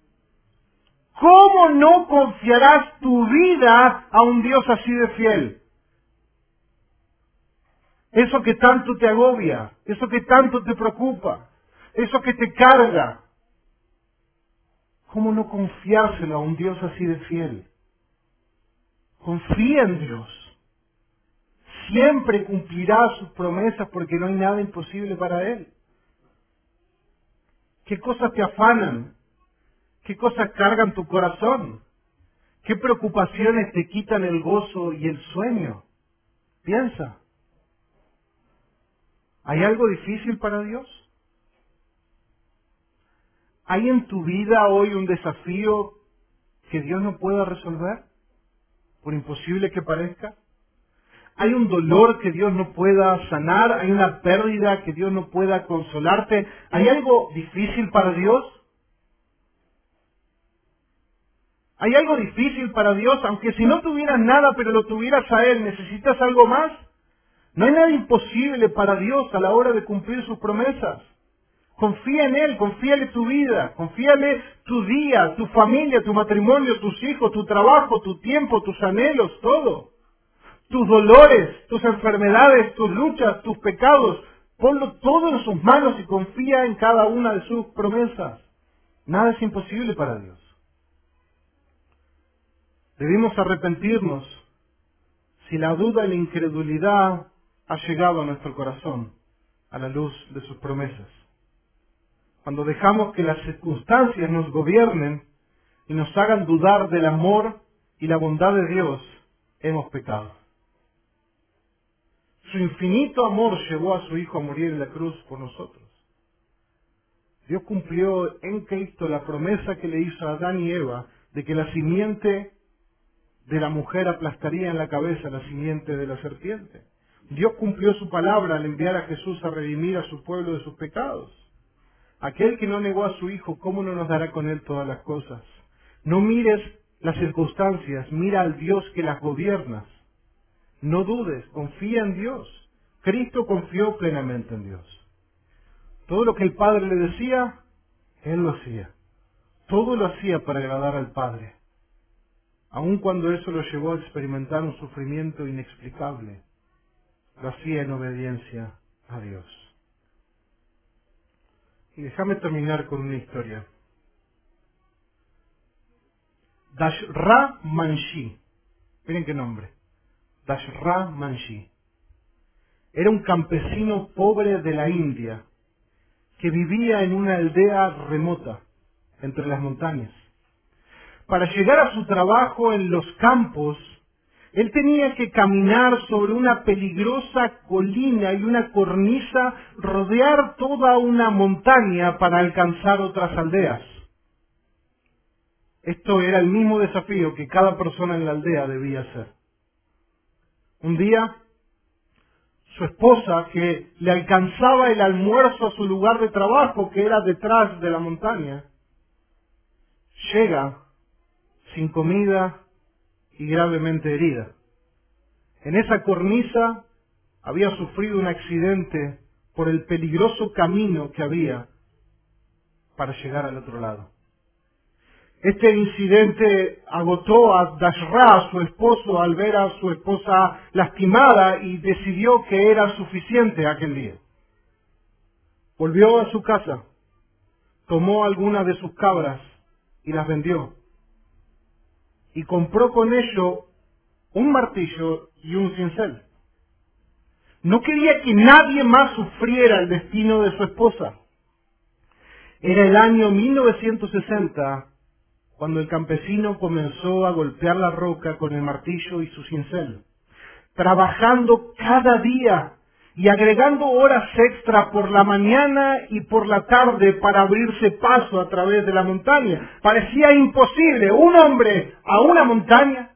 Speaker 1: ¿Cómo no confiarás tu vida a un Dios así de fiel? Eso que tanto te agobia, eso que tanto te preocupa, eso que te carga. ¿Cómo no confiárselo a un Dios así de fiel? Confía en Dios. Siempre cumplirá sus promesas porque no hay nada imposible para Él. ¿Qué cosas te afanan? ¿Qué cosas cargan tu corazón? ¿Qué preocupaciones te quitan el gozo y el sueño? Piensa. ¿Hay algo difícil para Dios? ¿Hay en tu vida hoy un desafío que Dios no pueda resolver? Por imposible que parezca. ¿Hay un dolor que Dios no pueda sanar? ¿Hay una pérdida que Dios no pueda consolarte? ¿Hay algo difícil para Dios? ¿Hay algo difícil para Dios? Aunque si no tuvieras nada, pero lo tuvieras a Él, ¿necesitas algo más? No hay nada imposible para Dios a la hora de cumplir sus promesas. Confía en Él, confíale tu vida, confíale tu día, tu familia, tu matrimonio, tus hijos, tu trabajo, tu tiempo, tus anhelos, todo. Tus dolores, tus enfermedades, tus luchas, tus pecados. Ponlo todo en sus manos y confía en cada una de sus promesas. Nada es imposible para Dios. Debemos arrepentirnos si la duda y la incredulidad ha llegado a nuestro corazón a la luz de sus promesas. Cuando dejamos que las circunstancias nos gobiernen y nos hagan dudar del amor y la bondad de Dios, hemos pecado. Su infinito amor llevó a su Hijo a morir en la cruz por nosotros. Dios cumplió en Cristo la promesa que le hizo a Adán y Eva de que la simiente de la mujer aplastaría en la cabeza la simiente de la serpiente. Dios cumplió su palabra al enviar a Jesús a redimir a su pueblo de sus pecados. Aquel que no negó a su Hijo, ¿cómo no nos dará con Él todas las cosas? No mires las circunstancias, mira al Dios que las gobierna. No dudes, confía en Dios. Cristo confió plenamente en Dios. Todo lo que el Padre le decía, Él lo hacía. Todo lo hacía para agradar al Padre. Aun cuando eso lo llevó a experimentar un sufrimiento inexplicable, lo hacía en obediencia a Dios. Y déjame terminar con una historia. Dashra Manshi. Miren qué nombre. Dashra Manshi. Era un campesino pobre de la India que vivía en una aldea remota entre las montañas. Para llegar a su trabajo en los campos, él tenía que caminar sobre una peligrosa colina y una cornisa, rodear toda una montaña para alcanzar otras aldeas. Esto era el mismo desafío que cada persona en la aldea debía hacer. Un día, su esposa, que le alcanzaba el almuerzo a su lugar de trabajo, que era detrás de la montaña, llega sin comida y gravemente herida. En esa cornisa había sufrido un accidente por el peligroso camino que había para llegar al otro lado. Este incidente agotó a Dashra, su esposo, al ver a su esposa lastimada, y decidió que era suficiente aquel día. Volvió a su casa, tomó algunas de sus cabras y las vendió, y compró con ello un martillo y un cincel. No quería que nadie más sufriera el destino de su esposa. Era el año mil novecientos sesenta cuando el campesino comenzó a golpear la roca con el martillo y su cincel, trabajando cada día y agregando horas extra por la mañana y por la tarde para abrirse paso a través de la montaña. Parecía imposible, un hombre a una montaña.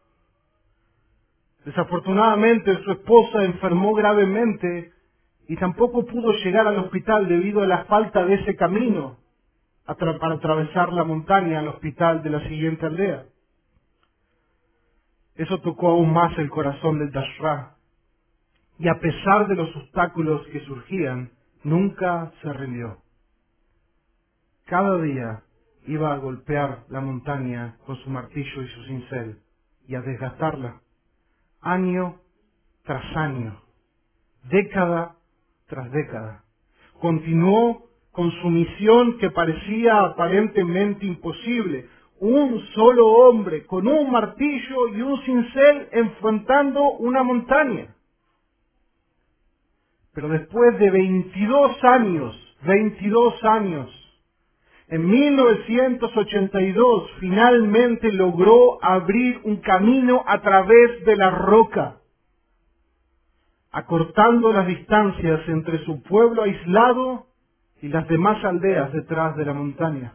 Speaker 1: Desafortunadamente su esposa enfermó gravemente y tampoco pudo llegar al hospital debido a la falta de ese camino para atravesar la montaña al hospital de la siguiente aldea. Eso tocó aún más el corazón del Dashra, y a pesar de los obstáculos que surgían, nunca se rindió. Cada día iba a golpear la montaña con su martillo y su cincel y a desgastarla, año tras año, década tras década. Continuó con su misión que parecía aparentemente imposible. Un solo hombre con un martillo y un cincel enfrentando una montaña. Pero después de veintidós años, veintidós años, en mil novecientos ochenta y dos finalmente logró abrir un camino a través de la roca, acortando las distancias entre su pueblo aislado y las demás aldeas detrás de la montaña.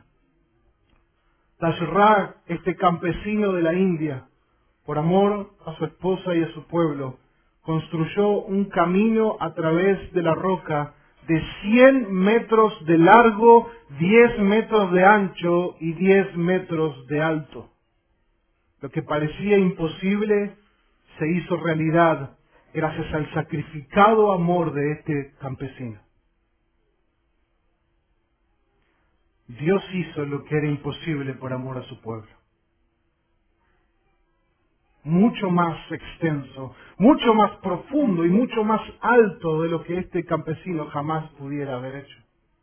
Speaker 1: Dashra, este campesino de la India, por amor a su esposa y a su pueblo, construyó un camino a través de la roca de cien metros de largo, diez metros de ancho y diez metros de alto. Lo que parecía imposible se hizo realidad gracias al sacrificado amor de este campesino. Dios hizo lo que era imposible por amor a su pueblo. Mucho más extenso, mucho más profundo y mucho más alto de lo que este campesino jamás pudiera haber hecho.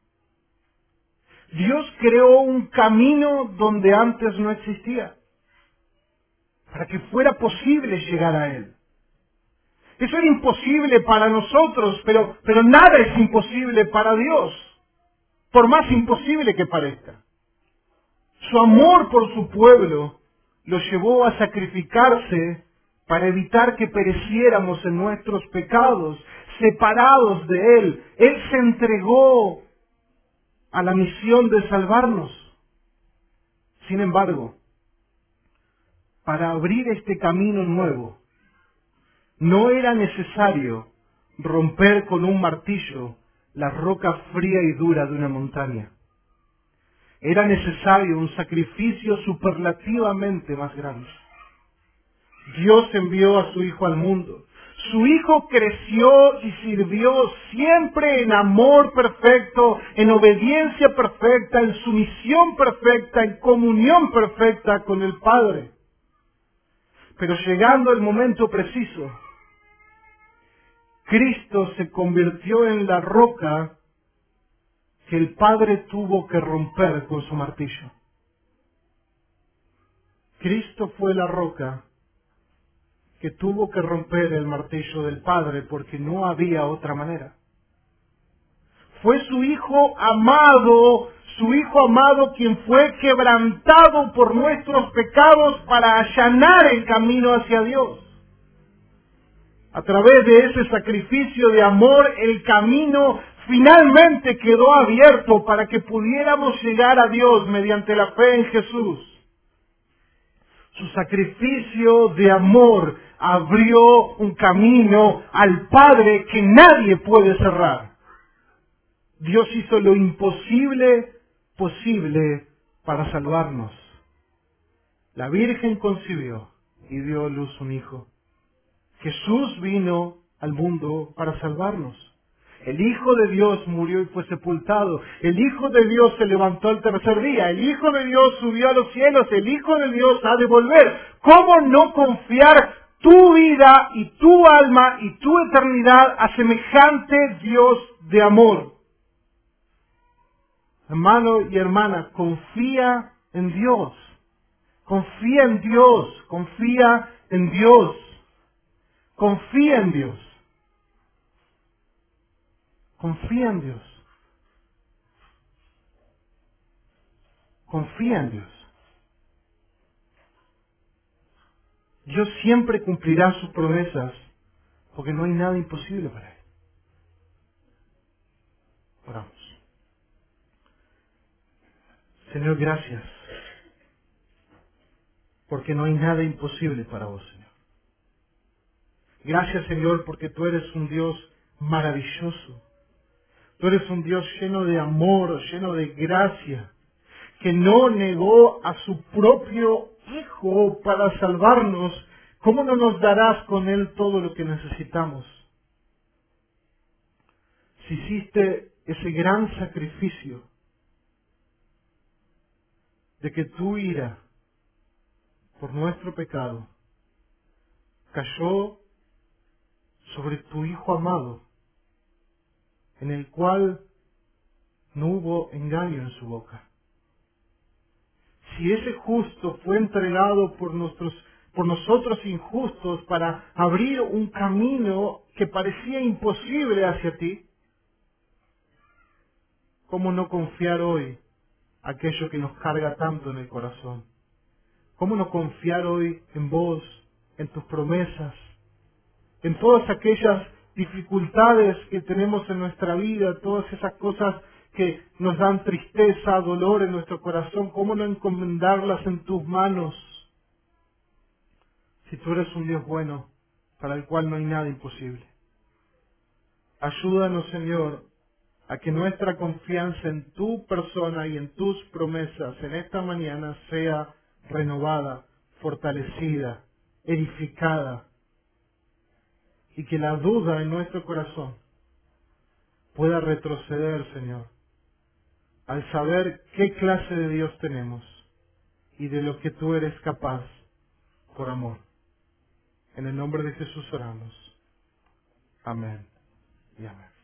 Speaker 1: Dios creó un camino donde antes no existía, para que fuera posible llegar a Él. Eso era imposible para nosotros, pero, pero nada es imposible para Dios, por más imposible que parezca. Su amor por su pueblo lo llevó a sacrificarse para evitar que pereciéramos en nuestros pecados, separados de Él. Él se entregó a la misión de salvarnos. Sin embargo, para abrir este camino nuevo, no era necesario romper con un martillo la roca fría y dura de una montaña. Era necesario un sacrificio superlativamente más grande. Dios envió a su Hijo al mundo. Su Hijo creció y sirvió siempre en amor perfecto, en obediencia perfecta, en sumisión perfecta, en comunión perfecta con el Padre. Pero llegando el momento preciso, Cristo se convirtió en la roca que el Padre tuvo que romper con su martillo. Cristo fue la roca que tuvo que romper el martillo del Padre porque no había otra manera. Fue su Hijo amado, su Hijo amado quien fue quebrantado por nuestros pecados para allanar el camino hacia Dios. A través de ese sacrificio de amor, el camino finalmente quedó abierto para que pudiéramos llegar a Dios mediante la fe en Jesús. Su sacrificio de amor abrió un camino al Padre que nadie puede cerrar. Dios hizo lo imposible posible para salvarnos. La Virgen concibió y dio a luz un hijo. Jesús vino al mundo para salvarnos. El Hijo de Dios murió y fue sepultado. El Hijo de Dios se levantó al tercer día. El Hijo de Dios subió a los cielos. El Hijo de Dios ha de volver. ¿Cómo no confiar tu vida y tu alma y tu eternidad a semejante Dios de amor? Hermano y hermana, confía en Dios. Confía en Dios. Confía en Dios. Confía en Dios. Confía en Dios. Confía en Dios. Dios siempre cumplirá sus promesas porque no hay nada imposible para Él. Oramos. Señor, gracias porque no hay nada imposible para vos, Señor. Gracias, Señor, porque tú eres un Dios maravilloso. Tú eres un Dios lleno de amor, lleno de gracia, que no negó a su propio Hijo para salvarnos. ¿Cómo no nos darás con Él todo lo que necesitamos? Si hiciste ese gran sacrificio de que tu ira por nuestro pecado cayó sobre tu Hijo amado, en el cual no hubo engaño en su boca. Si ese justo fue entregado por nuestros, por nosotros injustos para abrir un camino que parecía imposible hacia ti, ¿cómo no confiar hoy aquello que nos carga tanto en el corazón? ¿Cómo no confiar hoy en vos, en tus promesas, en todas aquellas dificultades que tenemos en nuestra vida, todas esas cosas que nos dan tristeza, dolor en nuestro corazón? ¿Cómo no encomendarlas en tus manos? Si tú eres un Dios bueno, para el cual no hay nada imposible. Ayúdanos, Señor, a que nuestra confianza en tu persona y en tus promesas en esta mañana sea renovada, fortalecida, edificada, y que la duda en nuestro corazón pueda retroceder, Señor, al saber qué clase de Dios tenemos y de lo que tú eres capaz por amor. En el nombre de Jesús oramos. Amén y amén.